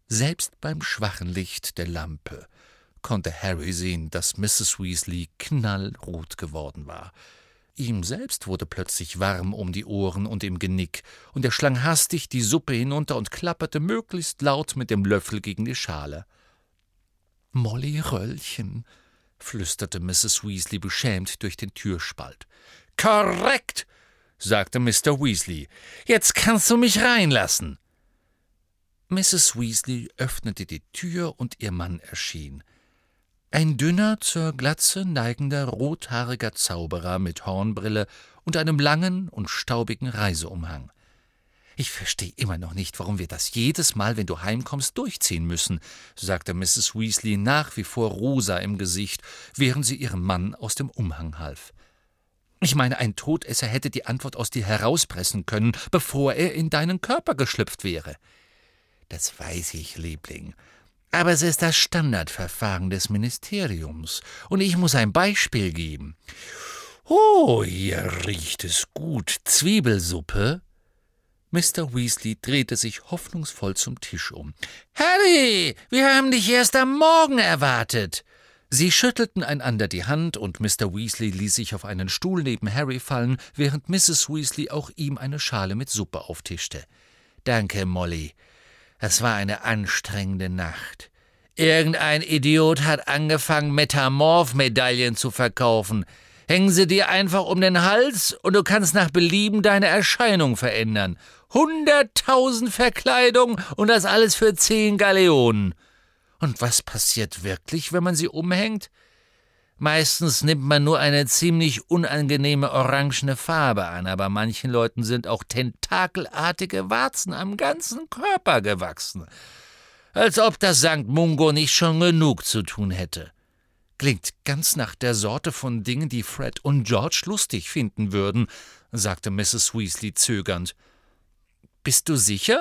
Selbst beim schwachen Licht der Lampe konnte Harry sehen, dass Mrs. Weasley knallrot geworden war. Ihm selbst wurde plötzlich warm um die Ohren und im Genick, und er schlang hastig die Suppe hinunter und klapperte möglichst laut mit dem Löffel gegen die Schale. »Molly Röllchen«, flüsterte Mrs. Weasley beschämt durch den Türspalt. »Korrekt«, sagte Mr. Weasley. »Jetzt kannst du mich reinlassen.« Mrs. Weasley öffnete die Tür und ihr Mann erschien. Ein dünner, zur Glatze neigender, rothaariger Zauberer mit Hornbrille und einem langen und staubigen Reiseumhang. »Ich verstehe immer noch nicht, warum wir das jedes Mal, wenn du heimkommst, durchziehen müssen«, sagte Mrs. Weasley nach wie vor rosa im Gesicht, während sie ihrem Mann aus dem Umhang half. »Ich meine, ein Todesser hätte die Antwort aus dir herauspressen können, bevor er in deinen Körper geschlüpft wäre.« »Das weiß ich, Liebling. Aber es ist das Standardverfahren des Ministeriums, und ich muss ein Beispiel geben.« »Oh, hier riecht es gut. Zwiebelsuppe?« Mr. Weasley drehte sich hoffnungsvoll zum Tisch um. »Harry, wir haben dich erst am Morgen erwartet.« Sie schüttelten einander die Hand, und Mr. Weasley ließ sich auf einen Stuhl neben Harry fallen, während Mrs. Weasley auch ihm eine Schale mit Suppe auftischte. »Danke, Molly. Es war eine anstrengende Nacht. Irgendein Idiot hat angefangen, Metamorph-Medaillen zu verkaufen. Hängen sie dir einfach um den Hals und du kannst nach Belieben deine Erscheinung verändern. 100.000 Verkleidungen und das alles für 10 Galeonen. Und was passiert wirklich, wenn man sie umhängt? Meistens nimmt man nur eine ziemlich unangenehme orangene Farbe an, aber manchen Leuten sind auch tentakelartige Warzen am ganzen Körper gewachsen. Als ob das St. Mungo nicht schon genug zu tun hätte. Klingt ganz nach der Sorte von Dingen, die Fred und George lustig finden würden«, sagte Mrs. Weasley zögernd. »Bist du sicher?«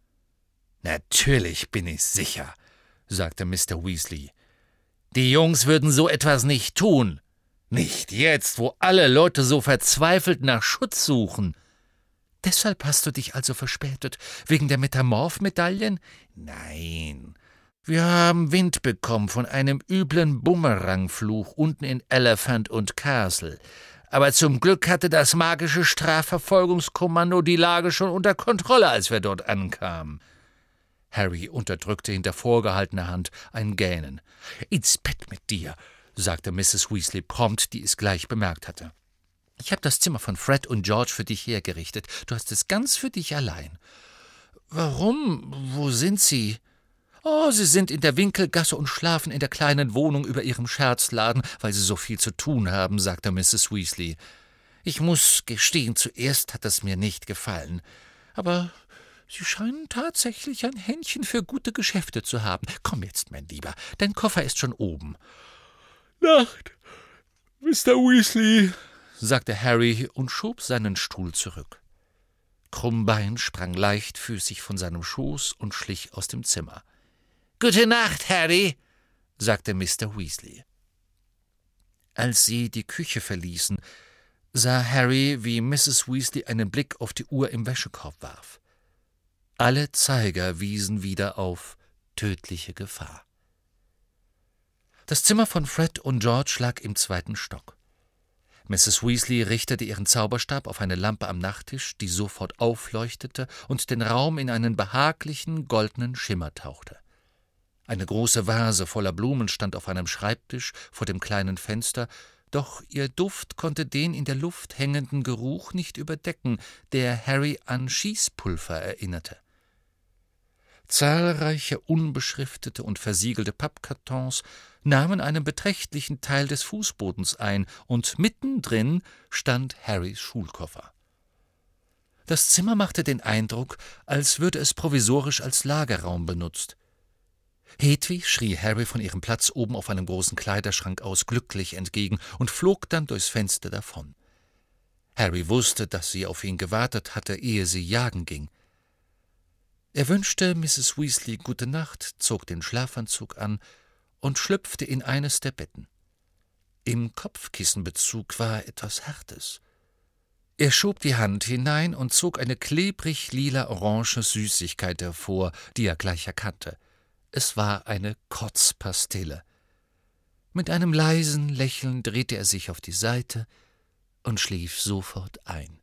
»Natürlich bin ich sicher«, sagte Mr. Weasley. »Die Jungs würden so etwas nicht tun. Nicht jetzt, wo alle Leute so verzweifelt nach Schutz suchen.« »Deshalb hast du dich also verspätet, wegen der Metamorph-Medaillen?« »Nein. Wir haben Wind bekommen von einem üblen Bumerangfluch unten in Elephant und Castle. Aber zum Glück hatte das magische Strafverfolgungskommando die Lage schon unter Kontrolle, als wir dort ankamen.« Harry unterdrückte hinter vorgehaltener Hand ein Gähnen. »Ins Bett mit dir«, sagte Mrs. Weasley prompt, die es gleich bemerkt hatte. »Ich habe das Zimmer von Fred und George für dich hergerichtet. Du hast es ganz für dich allein.« »Warum? Wo sind sie?« »Oh, sie sind in der Winkelgasse und schlafen in der kleinen Wohnung über ihrem Scherzladen, weil sie so viel zu tun haben«, sagte Mrs. Weasley. »Ich muss gestehen, zuerst hat es mir nicht gefallen. Aber Sie scheinen tatsächlich ein Händchen für gute Geschäfte zu haben. Komm jetzt, mein Lieber, dein Koffer ist schon oben.« »Nacht, Mr. Weasley«, sagte Harry und schob seinen Stuhl zurück. Krummbein sprang leichtfüßig von seinem Schoß und schlich aus dem Zimmer. »Gute Nacht, Harry«, sagte Mr. Weasley. Als sie die Küche verließen, sah Harry, wie Mrs. Weasley einen Blick auf die Uhr im Wäschekorb warf. Alle Zeiger wiesen wieder auf tödliche Gefahr. Das Zimmer von Fred und George lag im 2. Stock. Mrs. Weasley richtete ihren Zauberstab auf eine Lampe am Nachttisch, die sofort aufleuchtete und den Raum in einen behaglichen, goldenen Schimmer tauchte. Eine große Vase voller Blumen stand auf einem Schreibtisch vor dem kleinen Fenster, doch ihr Duft konnte den in der Luft hängenden Geruch nicht überdecken, der Harry an Schießpulver erinnerte. Zahlreiche unbeschriftete und versiegelte Pappkartons nahmen einen beträchtlichen Teil des Fußbodens ein, und mittendrin stand Harrys Schulkoffer. Das Zimmer machte den Eindruck, als würde es provisorisch als Lagerraum benutzt. Hedwig schrie Harry von ihrem Platz oben auf einem großen Kleiderschrank aus glücklich entgegen und flog dann durchs Fenster davon. Harry wusste, dass sie auf ihn gewartet hatte, ehe sie jagen ging. Er wünschte Mrs. Weasley gute Nacht, zog den Schlafanzug an und schlüpfte in eines der Betten. Im Kopfkissenbezug war etwas Hartes. Er schob die Hand hinein und zog eine klebrig lila-orange Süßigkeit hervor, die er gleich erkannte. Es war eine Kotzpastille. Mit einem leisen Lächeln drehte er sich auf die Seite und schlief sofort ein.